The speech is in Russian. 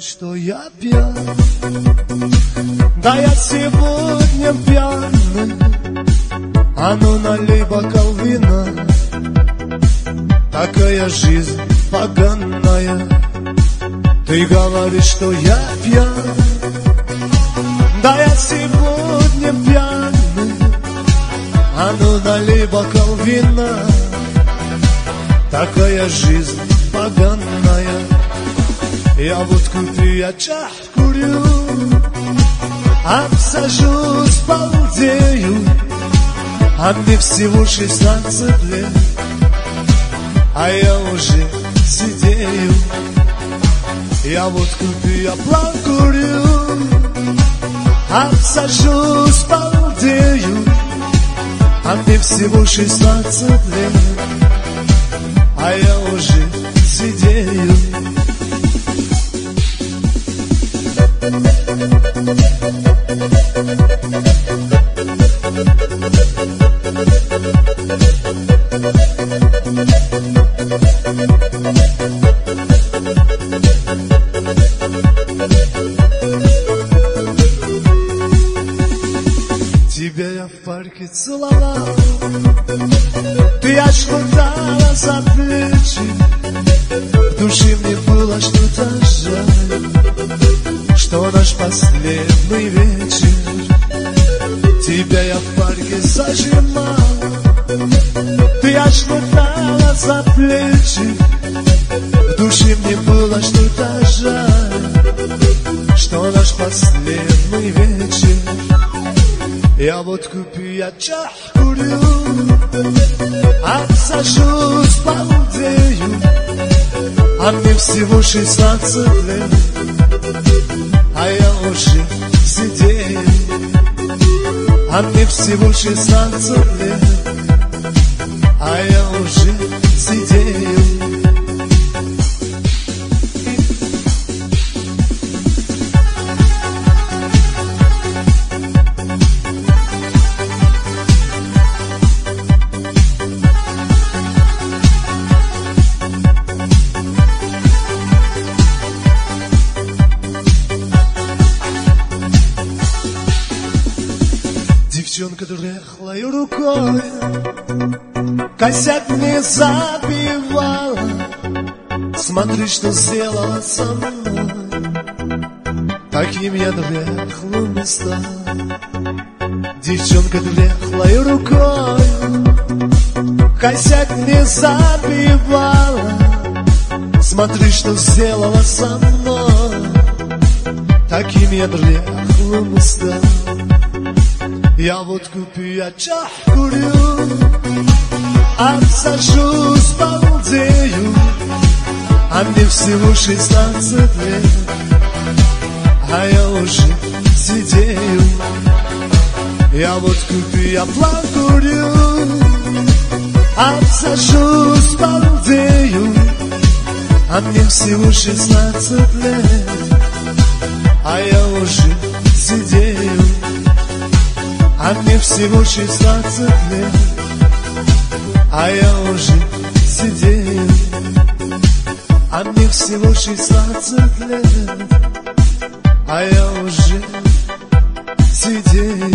что я пьян. Да я сегодня пьяный, а ну налей бокал вина. Такая жизнь поганая, ты говоришь, что я пьян. Да я сегодня пьяный, а ну налей бокал вина. Такая жизнь поганая, я водку пью, я чах курю, обсажусь, балдею, а мне всего 16 лет, а я уже сидею. Я водку пью, я план курю, обсажусь, балдею, а мне всего 16 лет, а я уже сидею. Тебя я в парке целовал, ты аж хватала за плечи. В душе мне было что-то жаль, что наш последний вечер. Тебя я в парке зажимал, ты аж хватала за плечи. В душе мне было что-то жаль, что наш последний вечер. Я водку пью, я чах курю, обсажусь, балдею, а мне всего 16 лет, а я уже сидею. А мне всего 16 лет, а я уже сидею. Девчонка дряхлой рукой косяк мне забивала. Смотри, что сделала со мной, таким я дряхлым стал. Девчонка дряхлой рукой косяк мне забивала. Смотри, что сделала со мной, таким я дряхлым стал. Я водку пью, я чах курю, обсажусь, балдею, а мне всего 16 лет, а я уже сидею. Я водку пью, я план курю, обсажусь, балдею, а мне всего 16 лет, а я уже сидею. А мне всего 16 лет, а я уже сидею. А мне всего 16 лет, а я уже сидею.